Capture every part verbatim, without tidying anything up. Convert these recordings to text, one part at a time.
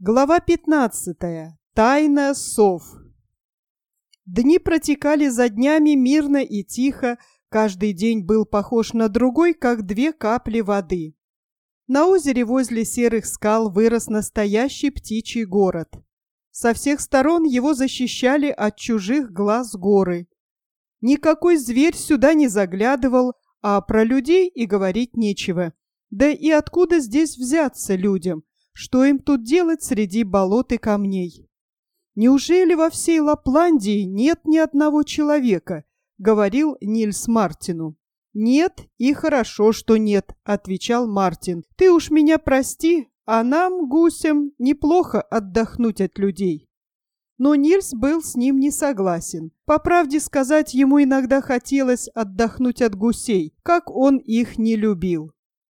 Глава пятнадцатая. Тайна сов. Дни протекали за днями мирно и тихо, каждый день был похож на другой, как две капли воды. На озере возле серых скал вырос настоящий птичий город. Со всех сторон его защищали от чужих глаз горы. Никакой зверь сюда не заглядывал, а про людей и говорить нечего. Да и откуда здесь взяться людям? Что им тут делать среди болот и камней? «Неужели во всей Лапландии нет ни одного человека?» — говорил Нильс Мартину. «Нет, и хорошо, что нет», — отвечал Мартин. «Ты уж меня прости, а нам, гусям, неплохо отдохнуть от людей». Но Нильс был с ним не согласен. По правде сказать, ему иногда хотелось отдохнуть от гусей, как он их не любил.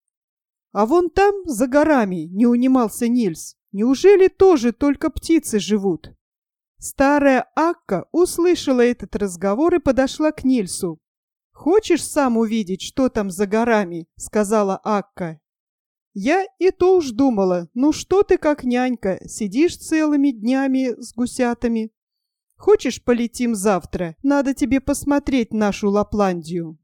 «А вон там, за горами, не унимался Нильс, неужели тоже только птицы живут?» Старая Акка услышала этот разговор и подошла к Нильсу. «Хочешь сам увидеть, что там за горами?» — сказала Акка. «Я и то уж думала, ну что ты как нянька, сидишь целыми днями с гусятами. Хочешь, полетим завтра? Надо тебе посмотреть нашу Лапландию».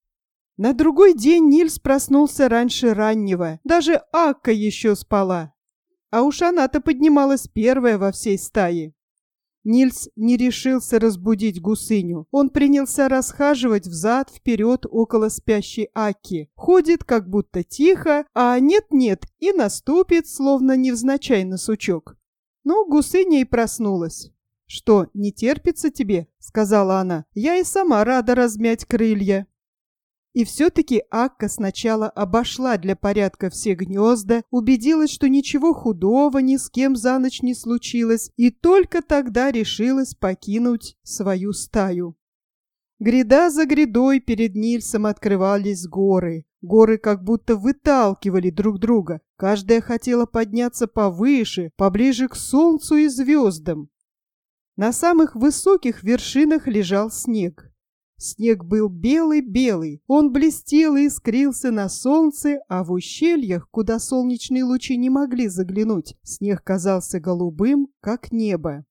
На другой день Нильс проснулся раньше раннего, даже Акка еще спала. А уж она-то поднималась первая во всей стае. Нильс не решился разбудить гусыню. Он принялся расхаживать взад-вперед около спящей Акки. Ходит как будто тихо, а нет-нет и наступит, словно невзначай на сучок. Ну, гусыня и проснулась. «Что, не терпится тебе?» — сказала она. «Я и сама рада размять крылья». И все-таки Акка сначала обошла для порядка все гнезда, убедилась, что ничего худого ни с кем за ночь не случилось, и только тогда решилась покинуть свою стаю. Гряда за грядой перед Нильсом открывались горы. Горы как будто выталкивали друг друга. Каждая хотела подняться повыше, поближе к солнцу и звездам. На самых высоких вершинах лежал снег. Снег был белый-белый, он блестел и искрился на солнце, а в ущельях, куда солнечные лучи не могли заглянуть, снег казался голубым, как небо.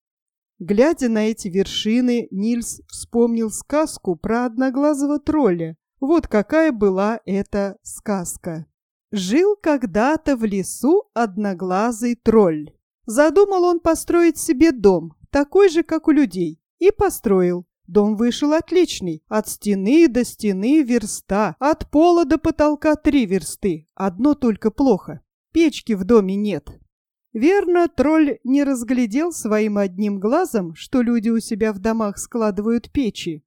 Глядя на эти вершины, Нильс вспомнил сказку про одноглазого тролля. Вот какая была эта сказка. Жил когда-то в лесу одноглазый тролль. Задумал он построить себе дом, такой же, как у людей, и построил. Дом вышел отличный. От стены до стены верста, от пола до потолка три версты. Одно только плохо. Печки в доме нет. Верно, тролль не разглядел своим одним глазом, что люди у себя в домах складывают печи.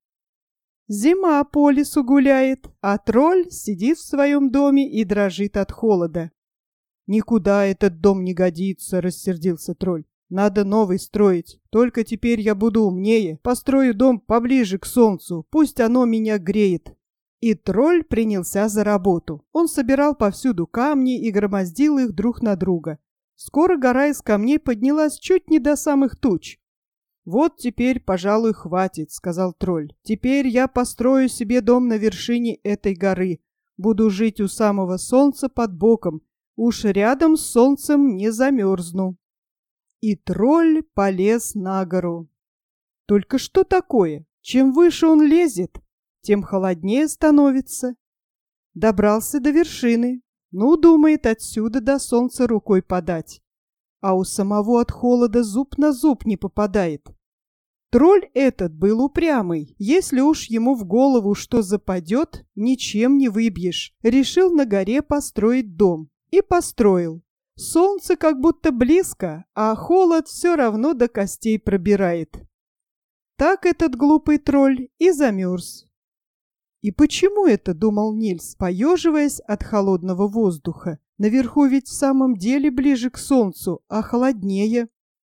Зима по лесу гуляет, а тролль сидит в своем доме и дрожит от холода. «Никуда этот дом не годится», — рассердился тролль. «Надо новый строить. Только теперь я буду умнее. Построю дом поближе к солнцу. Пусть оно меня греет». И тролль принялся за работу. Он собирал повсюду камни и громоздил их друг на друга. Скоро гора из камней поднялась чуть не до самых туч. «Вот теперь, пожалуй, хватит», — сказал тролль. «Теперь я построю себе дом на вершине этой горы. Буду жить у самого солнца под боком. Уж рядом с солнцем не замерзну». И тролль полез на гору. Только что такое? Чем выше он лезет, тем холоднее становится. Добрался до вершины. Ну, думает, отсюда до солнца рукой подать. А у самого от холода зуб на зуб не попадает. Тролль этот был упрямый. Если уж ему в голову что западет, ничем не выбьешь. Решил на горе построить дом. И построил. Солнце как будто близко, а холод все равно до костей пробирает. Так этот глупый тролль и замерз. И почему это, думал Нильс, поеживаясь от холодного воздуха? Наверху ведь в самом деле ближе к солнцу, а холоднее.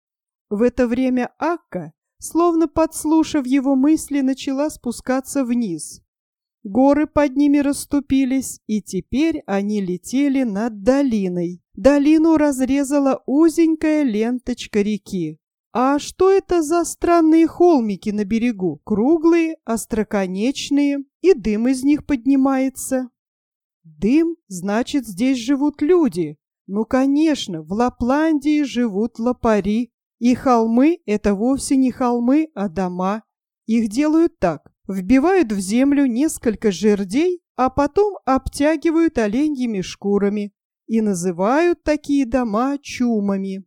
В это время Акка, словно подслушав его мысли, начала спускаться вниз. Горы под ними расступились, и теперь они летели над долиной. Долину разрезала узенькая ленточка реки. А что это за странные холмики на берегу? Круглые, остроконечные, и дым из них поднимается. Дым, значит, здесь живут люди. Ну, конечно, в Лапландии живут лопари, и холмы – это вовсе не холмы, а дома. Их делают так: вбивают в землю несколько жердей, а потом обтягивают оленьими шкурами и называют такие дома чумами.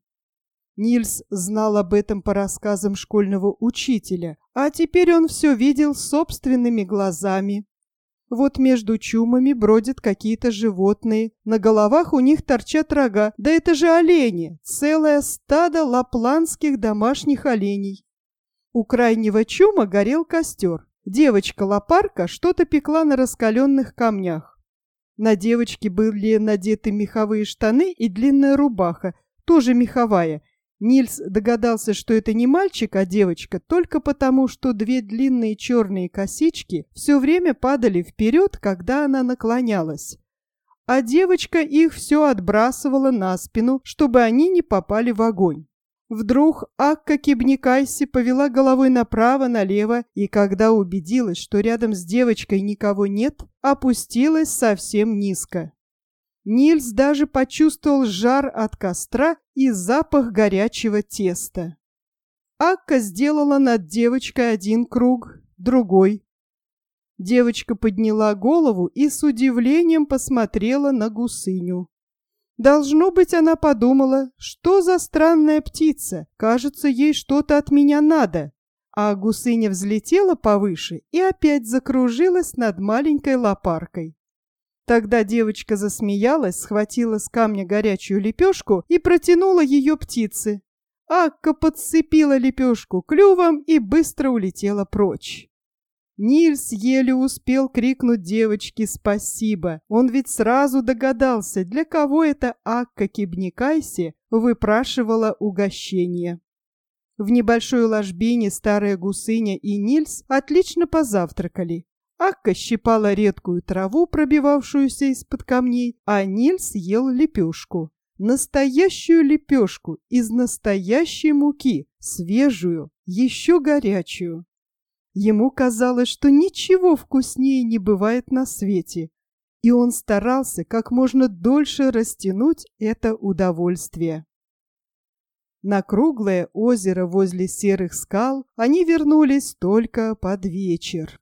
Нильс знал об этом по рассказам школьного учителя, а теперь он все видел собственными глазами. Вот между чумами бродят какие-то животные, на головах у них торчат рога, да это же олени, целое стадо лапландских домашних оленей. У крайнего чума горел костер. Девочка-лопарка что-то пекла на раскаленных камнях. На девочке были надеты меховые штаны и длинная рубаха, тоже меховая. Нильс догадался, что это не мальчик, а девочка, только потому, что две длинные черные косички все время падали вперед, когда она наклонялась. А девочка их все отбрасывала на спину, чтобы они не попали в огонь. Вдруг Акка Кебникайси повела головой направо-налево, и когда убедилась, что рядом с девочкой никого нет, опустилась совсем низко. Нильс даже почувствовал жар от костра и запах горячего теста. Акка сделала над девочкой один круг, другой. Девочка подняла голову и с удивлением посмотрела на гусыню. Должно быть, она подумала, что за странная птица, кажется, ей что-то от меня надо. А гусыня взлетела повыше и опять закружилась над маленькой лопаркой. Тогда девочка засмеялась, схватила с камня горячую лепешку и протянула ее птице. Акка подцепила лепешку клювом и быстро улетела прочь. Нильс еле успел крикнуть девочке «спасибо». Он ведь сразу догадался, для кого это Акка Кебникайси выпрашивала угощение. В небольшой ложбине старая гусыня и Нильс отлично позавтракали. Акка щипала редкую траву, пробивавшуюся из-под камней, а Нильс ел лепешку. Настоящую лепешку из настоящей муки, свежую, еще горячую. Ему казалось, что ничего вкуснее не бывает на свете, и он старался как можно дольше растянуть это удовольствие. На круглое озеро возле серых скал они вернулись только под вечер.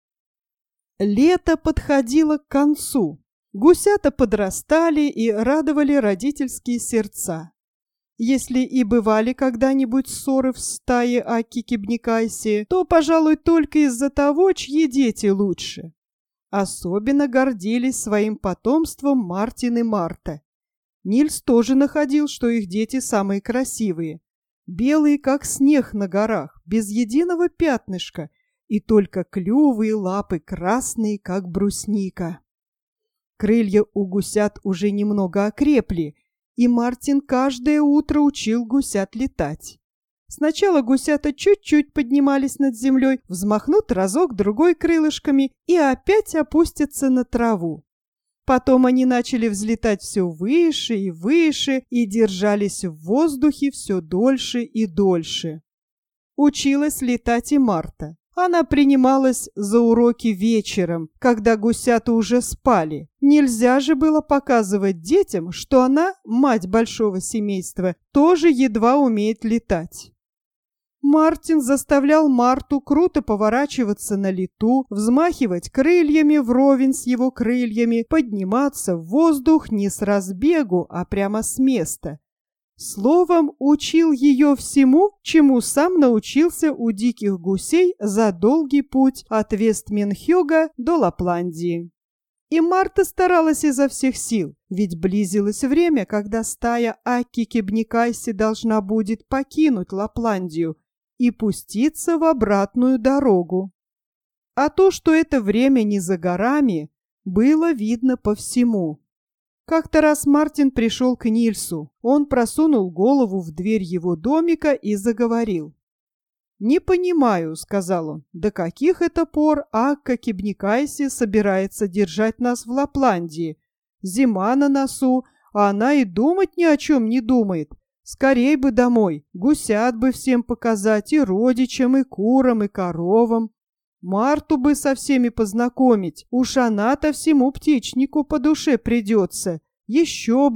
Лето подходило к концу. Гусята подрастали и радовали родительские сердца. Если и бывали когда-нибудь ссоры в стае Акки Кебникайси, то, пожалуй, только из-за того, чьи дети лучше. Особенно гордились своим потомством Мартин и Марта. Нильс тоже находил, что их дети самые красивые. Белые, как снег на горах, без единого пятнышка, и только клювы и лапы красные, как брусника. Крылья у гусят уже немного окрепли, и Мартин каждое утро учил гусят летать. Сначала гусята чуть-чуть поднимались над землей, взмахнут разок-другой крылышками и опять опустятся на траву. Потом они начали взлетать все выше и выше и держались в воздухе все дольше и дольше. Училась летать и Марта. Она принималась за уроки вечером, когда гусята уже спали. Нельзя же было показывать детям, что она, мать большого семейства, тоже едва умеет летать. Мартин заставлял Марту круто поворачиваться на лету, взмахивать крыльями вровень с его крыльями, подниматься в воздух не с разбегу, а прямо с места. Словом, учил ее всему, чему сам научился у диких гусей за долгий путь от Вестменхёга до Лапландии. И Марта старалась изо всех сил, ведь близилось время, когда стая Акки Кебникайси должна будет покинуть Лапландию и пуститься в обратную дорогу. А то, что это время не за горами, было видно по всему. Как-то раз Мартин пришел к Нильсу. Он просунул голову в дверь его домика и заговорил. «Не понимаю», — сказал он, — «до каких это пор Акка Кебникайси собирается держать нас в Лапландии? Зима на носу, а она и думать ни о чем не думает. Скорей бы домой, гусят бы всем показать, и родичам, и курам, и коровам. Марту бы со всеми познакомить, уж она-то всему птичнику по душе придется. Еще бы,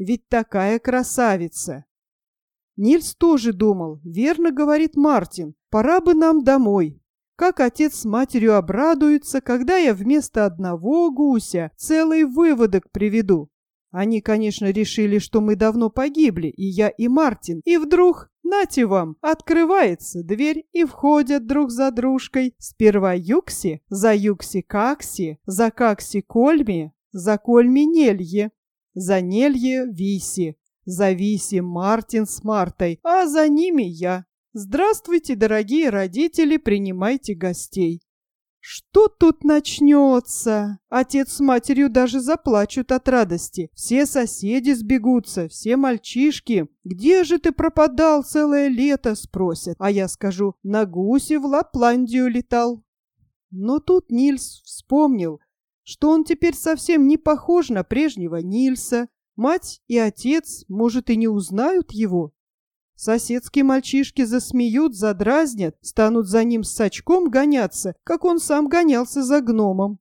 ведь такая красавица. Нильс тоже думал, верно говорит Мартин, пора бы нам домой. Как отец с матерью обрадуются, когда я вместо одного гуся целый выводок приведу. Они, конечно, решили, что мы давно погибли, и я, и Мартин, и вдруг, нате вам, открывается дверь, и входят друг за дружкой сперва Юкси, за Юкси Какси, за Какси Кольми, за Кольми Нелье, за Нелье Виси, за Виси Мартин с Мартой, а за ними я. Здравствуйте, дорогие родители, принимайте гостей. Что тут начнется? Отец с матерью даже заплачут от радости. Все соседи сбегутся, все мальчишки. Где же ты пропадал целое лето, спросят. А я скажу, на гусе в Лапландию летал. Но тут Нильс вспомнил, что он теперь совсем не похож на прежнего Нильса. Мать и отец, может, и не узнают его. Соседские мальчишки засмеют, задразнят, станут за ним с сачком гоняться, как он сам гонялся за гномом.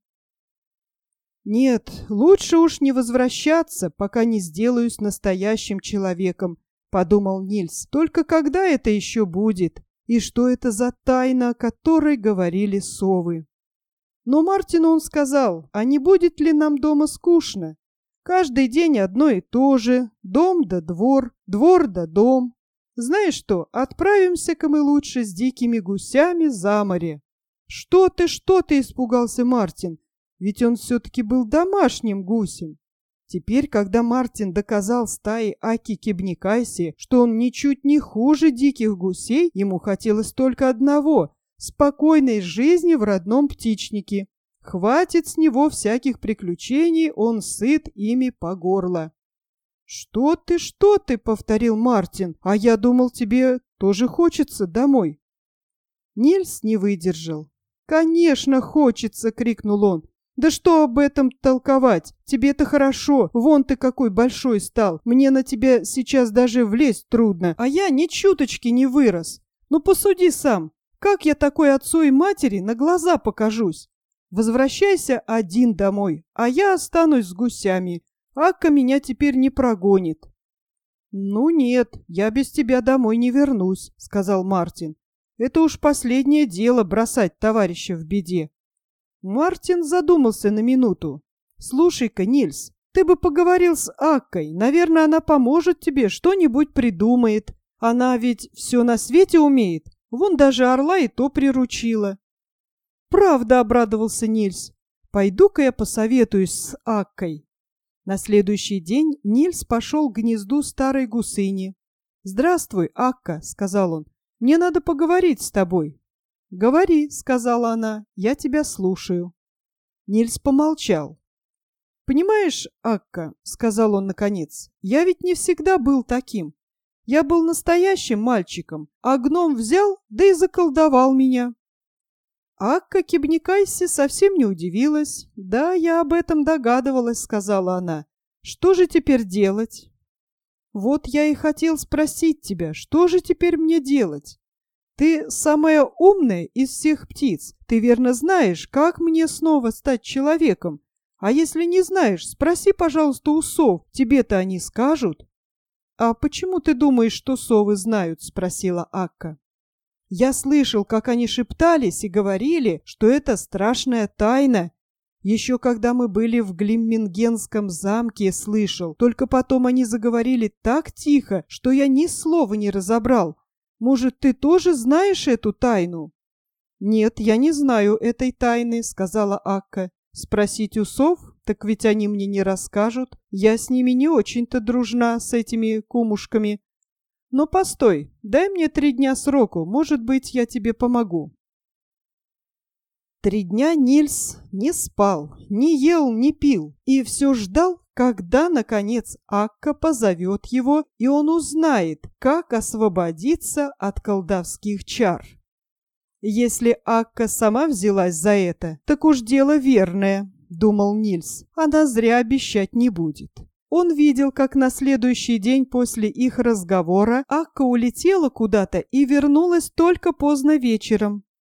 Нет, лучше уж не возвращаться, пока не сделаюсь настоящим человеком, подумал Нильс. Только когда это еще будет? И что это за тайна, о которой говорили совы? Но Мартину он сказал, а не будет ли нам дома скучно? Каждый день одно и то же, дом да двор, двор да дом. Знаешь что, отправимся-ка мы лучше с дикими гусями за море. Что ты, что ты, испугался Мартин, ведь он все-таки был домашним гусем. Теперь, когда Мартин доказал стае Аки Кебникайси, что он ничуть не хуже диких гусей, ему хотелось только одного — спокойной жизни в родном птичнике. Хватит с него всяких приключений, он сыт ими по горло. «Что ты, что ты?» — повторил Мартин. «А я думал, тебе тоже хочется домой». Нильс не выдержал. «Конечно, хочется!» — крикнул он. «Да что об этом толковать? Тебе-то хорошо, вон ты какой большой стал. Мне на тебя сейчас даже влезть трудно, а я ни чуточки не вырос. Ну посуди сам, как я такой отцу и матери на глаза покажусь? Возвращайся один домой, а я останусь с гусями. Акка меня теперь не прогонит». «Ну нет, я без тебя домой не вернусь», — сказал Мартин. «Это уж последнее дело бросать товарища в беде». Мартин задумался на минуту. «Слушай-ка, Нильс, ты бы поговорил с Аккой. Наверное, она поможет тебе, что-нибудь придумает. Она ведь все на свете умеет. Вон даже орла и то приручила». «Правда», — обрадовался Нильс. «Пойду-ка я посоветуюсь с Аккой». На следующий день Нильс пошел к гнезду старой гусыни. «Здравствуй, Акка», — сказал он. «Мне надо поговорить с тобой». «Говори», — сказала она, — «я тебя слушаю». Нильс помолчал. «Понимаешь, Акка», — сказал он наконец, — «я ведь не всегда был таким. Я был настоящим мальчиком, а гном взял, да и заколдовал меня». Акка Кебникайси совсем не удивилась. «Да, я об этом догадывалась», — сказала она. «Что же теперь делать?» «Вот я и хотел спросить тебя, что же теперь мне делать? Ты самая умная из всех птиц. Ты верно знаешь, как мне снова стать человеком. А если не знаешь, спроси, пожалуйста, у сов. Тебе-то они скажут». «А почему ты думаешь, что совы знают?» — спросила Акка. «Я слышал, как они шептались и говорили, что это страшная тайна. Еще когда мы были в Глиммингенском замке, слышал. Только потом они заговорили так тихо, что я ни слова не разобрал. Может, ты тоже знаешь эту тайну?» «Нет, я не знаю этой тайны», — сказала Акка. «Спросить у сов? Так ведь они мне не расскажут. Я с ними не очень-то дружна, с этими кумушками. Но постой, дай мне три дня сроку, может быть, я тебе помогу». Три дня Нильс не спал, не ел, не пил, и все ждал, когда, наконец, Акка позовет его, и он узнает, как освободиться от колдовских чар. «Если Акка сама взялась за это, так уж дело верное», — думал Нильс, — «она зря обещать не будет». Он видел, как на следующий день после их разговора Акка улетела куда-то и вернулась только поздно вечером.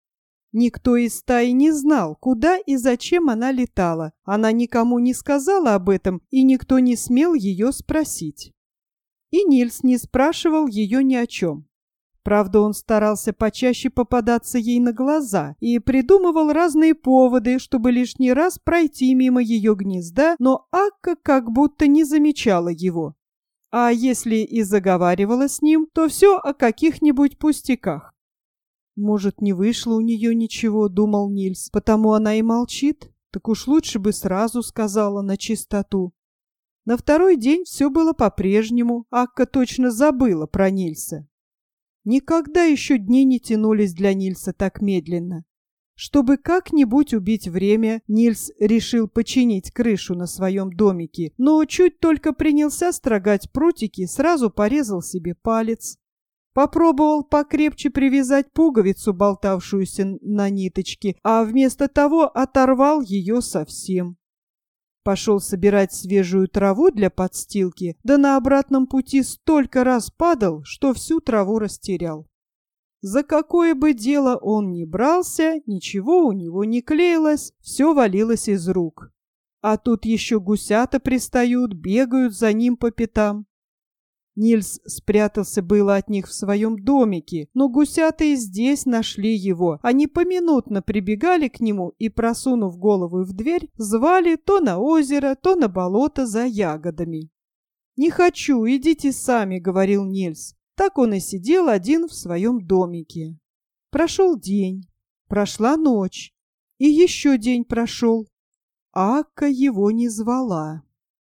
Никто из стаи не знал, куда и зачем она летала. Она никому не сказала об этом, и никто не смел ее спросить. И Нильс не спрашивал ее ни о чем. Правда, он старался почаще попадаться ей на глаза и придумывал разные поводы, чтобы лишний раз пройти мимо ее гнезда, но Акка как будто не замечала его. А если и заговаривала с ним, то все о каких-нибудь пустяках. «Может, не вышло у нее ничего», — думал Нильс, — «потому она и молчит? Так уж лучше бы сразу сказала на чистоту». На второй день все было по-прежнему, Акка точно забыла про Нильса. Никогда еще дни не тянулись для Нильса так медленно. Чтобы как-нибудь убить время, Нильс решил починить крышу на своем домике, но чуть только принялся строгать прутики, сразу порезал себе палец. Попробовал покрепче привязать пуговицу, болтавшуюся на ниточке, а вместо того оторвал ее совсем. Пошел собирать свежую траву для подстилки, да на обратном пути столько раз падал, что всю траву растерял. За какое бы дело он ни брался, ничего у него не клеилось, все валилось из рук. А тут еще гусята пристают, бегают за ним по пятам. Нильс спрятался было от них в своем домике, но гусята и здесь нашли его. Они поминутно прибегали к нему и, просунув голову в дверь, звали то на озеро, то на болото за ягодами. «Не хочу, идите сами», — говорил Нильс. Так он и сидел один в своем домике. Прошел день, прошла ночь, и еще день прошел. Акка его не звала.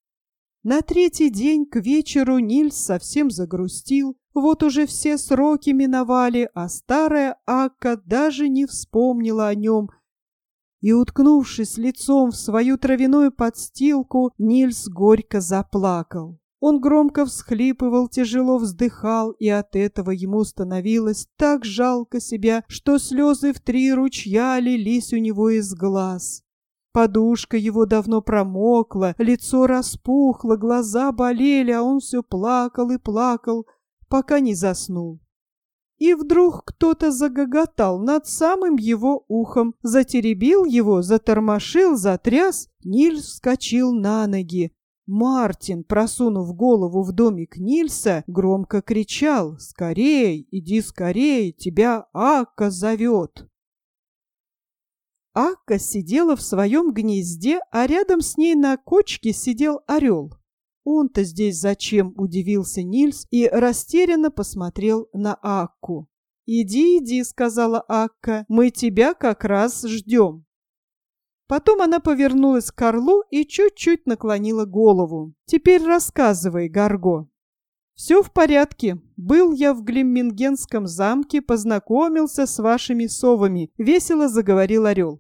На третий день к вечеру Нильс совсем загрустил. Вот уже все сроки миновали, а старая Акка даже не вспомнила о нем. И, уткнувшись лицом в свою травяную подстилку, Нильс горько заплакал. Он громко всхлипывал, тяжело вздыхал, и от этого ему становилось так жалко себя, что слезы в три ручья лились у него из глаз. Подушка его давно промокла, лицо распухло, глаза болели, а он все плакал и плакал, пока не заснул. И вдруг кто-то загоготал над самым его ухом, затеребил его, затормошил, затряс. Нильс вскочил на ноги. Мартин, просунув голову в домик Нильса, громко кричал: «Скорей, иди скорей, тебя Акка зовет!» Акка сидела в своем гнезде, а рядом с ней на кочке сидел орел. «Он-то здесь зачем?» – удивился Нильс и растерянно посмотрел на Акку. «Иди, иди», – сказала Акка, – «мы тебя как раз ждем». Потом она повернулась к орлу и чуть-чуть наклонила голову. «Теперь рассказывай, Гарго». «Все в порядке. Был я в Глиммингенском замке, познакомился с вашими совами», — весело заговорил орел.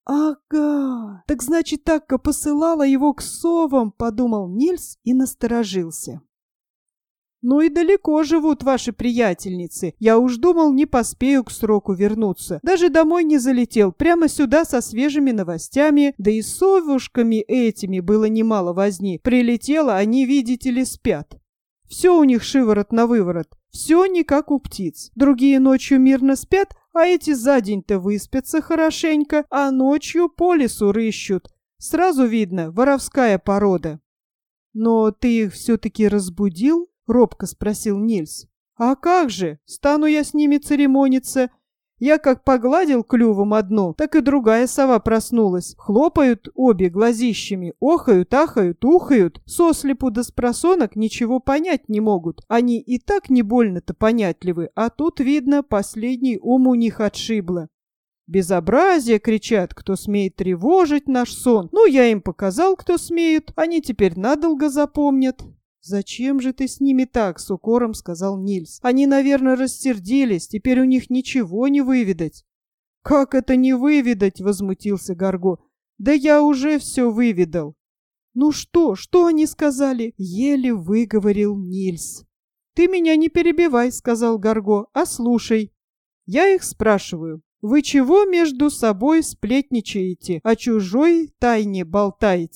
«Ага, так значит, Акка посылала его к совам», — подумал Нильс и насторожился. «Ну и далеко живут ваши приятельницы. Я уж думал, не поспею к сроку вернуться. Даже домой не залетел, прямо сюда со свежими новостями. Да и с совушками этими было немало возни. Прилетело, они, видите ли, спят. Все у них шиворот на выворот, все не как у птиц. Другие ночью мирно спят, а эти за день-то выспятся хорошенько, а ночью по лесу рыщут. Сразу видно, воровская порода». «Но ты их все-таки разбудил?» — робко спросил Нильс. «А как же? Стану я с ними церемониться. Я как погладил клювом одну, так и другая сова проснулась. Хлопают обе глазищами, охают, ахают, ухают. Сослепу да спросонок ничего понять не могут. Они и так не больно-то понятливы, а тут, видно, последний ум у них отшибло. «Безобразие!» — кричат, кто смеет тревожить наш сон. Ну, я им показал, кто смеет. Они теперь надолго запомнят». «Зачем же ты с ними так?» — с укором сказал Нильс. «Они, наверное, рассердились, теперь у них ничего не выведать». «Как это не выведать?» — возмутился Гарго. «Да я уже все выведал». «Ну что, что они сказали?» — еле выговорил Нильс. «Ты меня не перебивай», — сказал Гарго, — «а слушай. Я их спрашиваю, вы чего между собой сплетничаете, о чужой тайне болтаете?»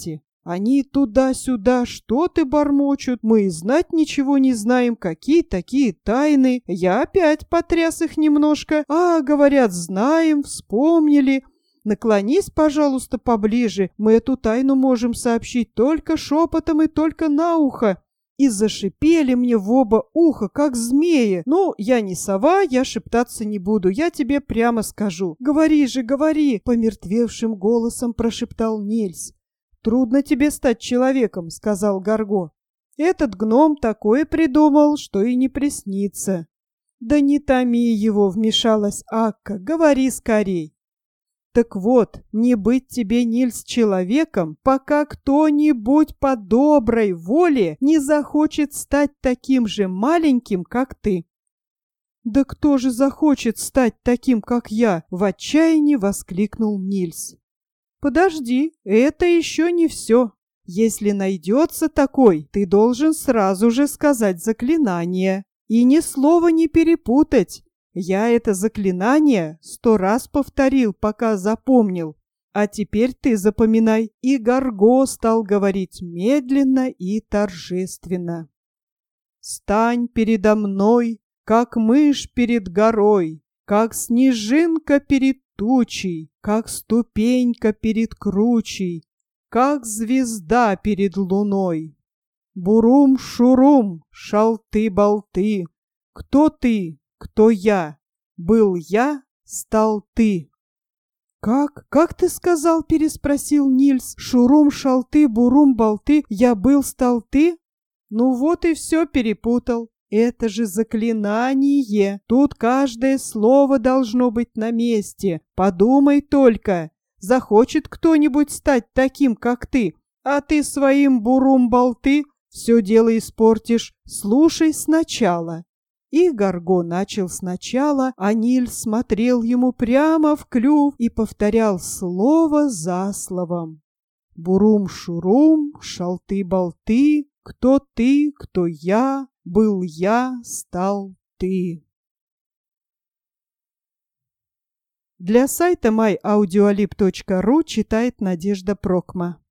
Они туда-сюда что-то бормочут, мы и знать ничего не знаем, какие такие тайны. Я опять потряс их немножко. А, говорят, знаем, вспомнили. Наклонись, пожалуйста, поближе, мы эту тайну можем сообщить только шепотом и только на ухо. И зашипели мне в оба уха, как змеи. Ну, я не сова, я шептаться не буду, я тебе прямо скажу. Говори же, говори, помертвевшим голосом прошептал Нильс. Трудно тебе стать человеком, сказал Горго. Этот гном такое придумал, что и не приснится. Да не томи его, вмешалась Акка, говори скорей. Так вот, не быть тебе, Нильс, человеком, пока кто-нибудь по доброй воле не захочет стать таким же маленьким, как ты. Да кто же захочет стать таким, как я? В отчаянии воскликнул Нильс. Подожди, это еще не все. Если найдется такой, ты должен сразу же сказать заклинание. И ни слова не перепутать. Я это заклинание сто раз повторил, пока запомнил. А теперь ты запоминай. И Горго стал говорить медленно и торжественно. Стань передо мной, как мышь перед горой, как снежинка перед тучей, как ступенька перед кручей, как звезда перед луной. Бурум-шурум, шалты-болты, кто ты? Кто я? Был я, стал ты. Как? Как ты сказал? Переспросил Нильс. Шурум, шалты, бурум, болты. Я был, стал ты? Ну вот и все перепутал. Это же заклинание. Тут каждое слово должно быть на месте. Подумай только. Захочет кто-нибудь стать таким, как ты, а ты своим бурум, болты все дело испортишь. Слушай сначала. И Горго начал сначала, а Нильс смотрел ему прямо в клюв и повторял слово за словом. Бурум-шурум, шалты-болты, кто ты, кто я, был я, стал ты. Для сайта май аудиолиб точка ру читает Надежда Прокма.